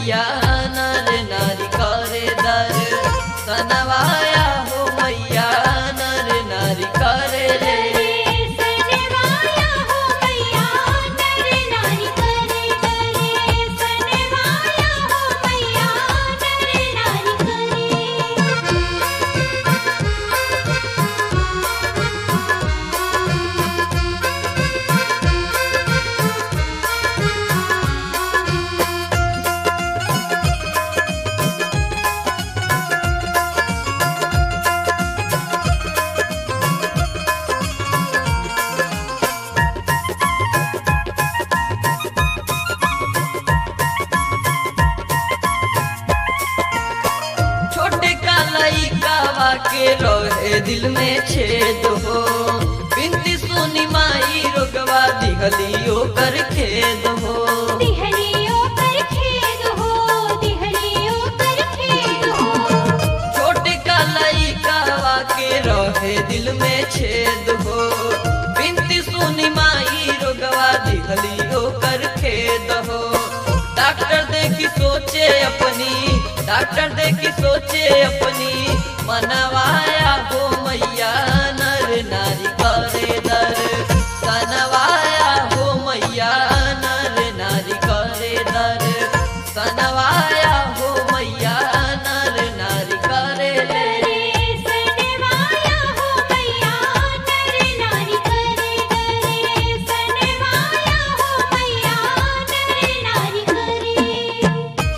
मैया नर नारी करे दर सनवाया हो मैया नर नारी करे ले सनवाया हो मैया नर नारी करे दरे सनवाया हो मैया नर नारी करे छोटे का लइकावा के रहे दिल में छेद हो बिनती सुनी माई रोगवा दिहलियो कर खेद हो दिहलियो कर खेद हो दिहलियो कर खेद हो छोटे का लइकावा के रहे दिल में छेद हो बिनती सुनी माई रोगवा दिहलियो कर खेद हो डॉक्टर देखी सोचे अपनी मनवाया हो मैया नर नारी करे दर सनवाया हो मैया नर नारी करे दर सनवाया हो मैया नर नारी करे ले सनवाया हो मैया नर नारी करे दरे सनवाया हो मैया नर नारी करे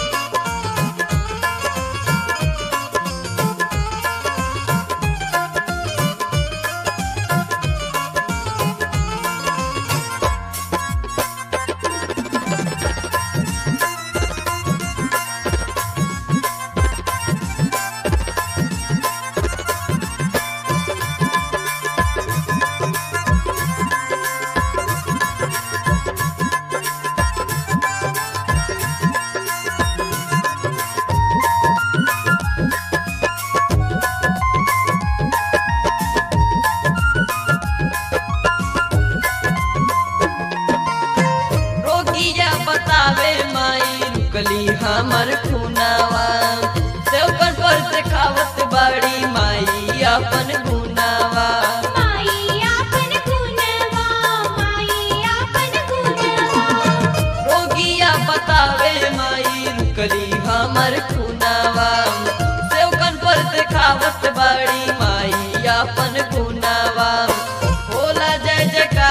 रोगिया बतावे माई रुकली हमर खुनावा सेवकन पर से खावत बाड़ी माई अपन गुनावा माई आपन गुनवा माई आपन गुनवा रोगिया बतावे माई रुकली हमर खुनावा सेवकन पर से खावत बाड़ी माई अपन गुनावा होला जय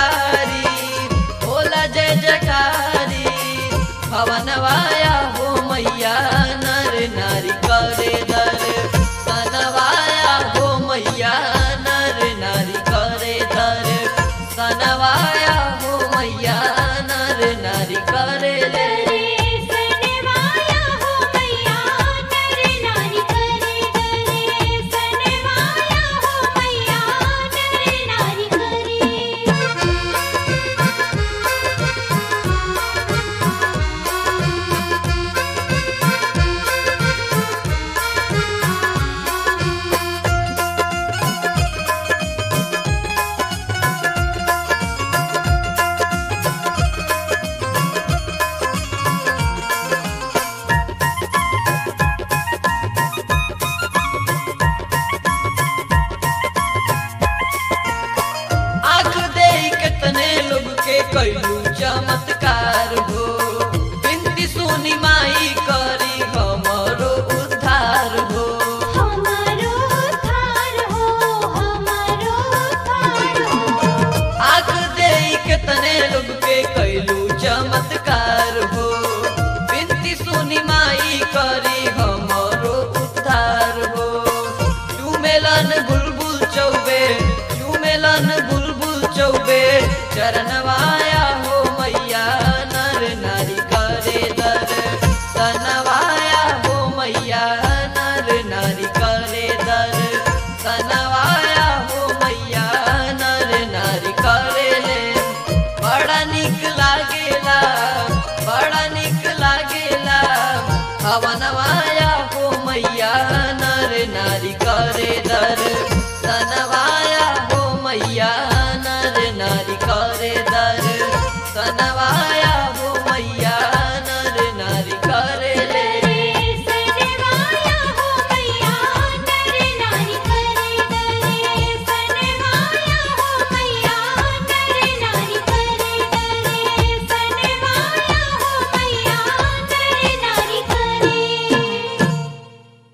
जयकारी भवनवाया हो मैया नर नारी करे दर सनवाया हो मैया नर नारी करे दर सनवाया हो मैया नर नारी करे ले सनवाया हो मैया नर नारी करे दरे सनवाया हो मैया नर नारी करे आँख दे कितने लोग के कैलू चमत्कार हो बिनती सुनी माई करी हमरो उद्धार हो हमारो उद्धार हो हमारो उद्धार हो आँख दे कितने लोग के कैलू चमत्कार हो बिनती सुनी माई करी हमरो उद्धार हो चुमेलन बुलबुल चौबे चरणवाया हो मैया नर नारी करे दर सनवाया हो मैया नर नारी करे दर सनवाया हो मैया नर नारी करे ले बड़ा निक लागेला हवनवाया हो मैया नर नारी करे दर सनवाया हो मैया